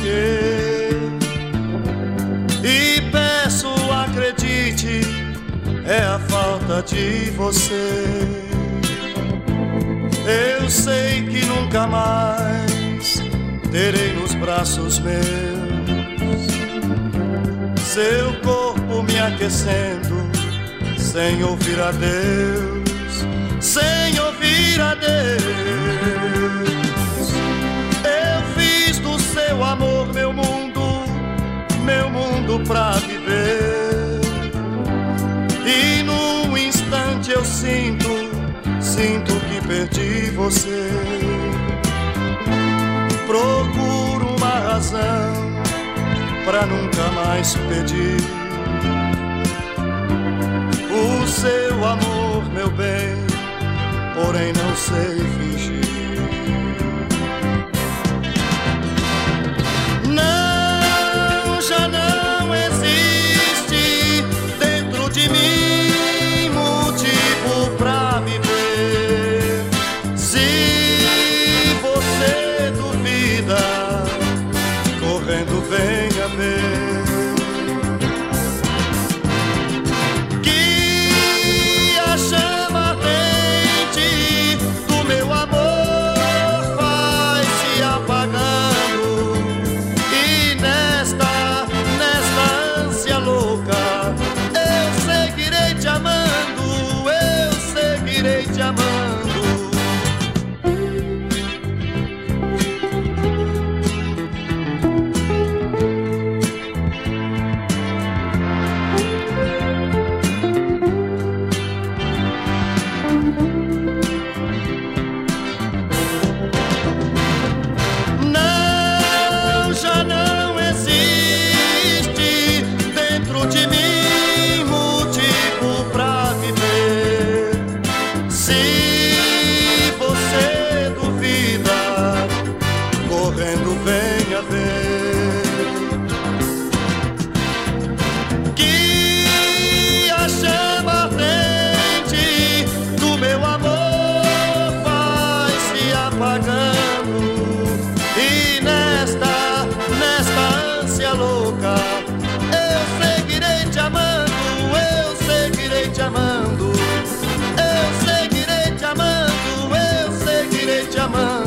encher. E peço, acredite, é a falta de você. Eu sei que nunca mais terei nos braços meus seu corpo me aquecendo, sem ouvir a Deus, sem ouvir a Deus. Eu fiz do seu amor meu mundo pra viver. E num instante eu sinto que perdi você. Procuro uma razão pra nunca mais pedir o seu amor, meu bem, porém não sei fingir. Não, já não existe dentro de mim motivo pra viver. Se você duvida, correndo venha ver. Venha ver que a chama ardente do meu amor vai se apagando. E nesta ânsia louca eu seguirei te amando, eu seguirei te amando, eu seguirei te amando, eu seguirei te amando.